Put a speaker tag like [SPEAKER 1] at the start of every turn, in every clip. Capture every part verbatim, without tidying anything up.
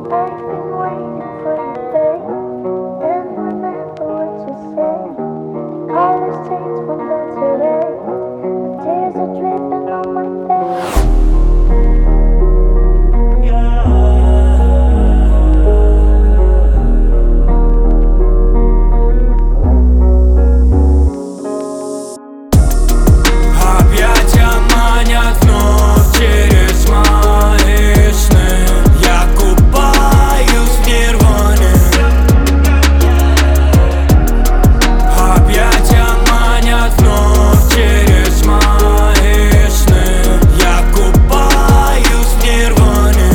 [SPEAKER 1] I've been waiting for your day, and remember what you said. Colors change from day to day, the tears are dripping on my face.
[SPEAKER 2] Объятия манят вновь через мои сны. Я купаюсь в нирване. Объятия манят вновь через мои сны. Я купаюсь в нирване.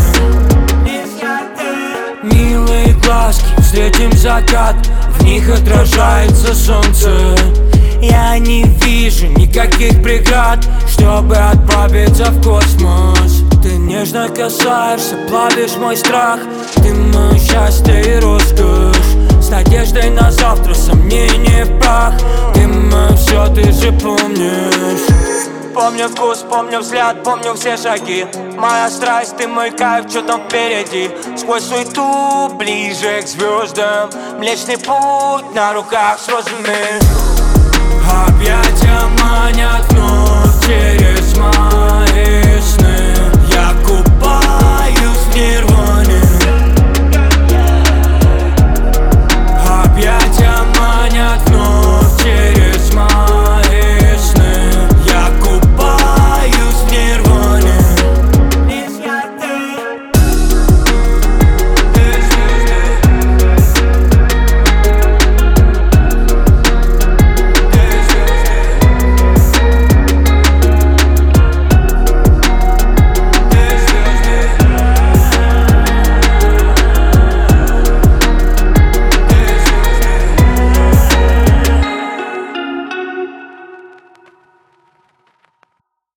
[SPEAKER 2] Милые глазки, встретим закат, в них отражается солнце. Я не вижу никаких преград, чтобы отправиться в космос. Ты нежно касаешься, плавишь мой страх. Ты мое счастье и роскошь. С надеждой на завтра, сомнения в прах. Ты мое все, ты же помнишь. Помню вкус, помню взгляд, помню все шаги. Моя страсть, ты мой кайф, что там впереди. Сквозь суету, ближе к звездам. Млечный путь на руках с розами. Объятия манят вновь через мои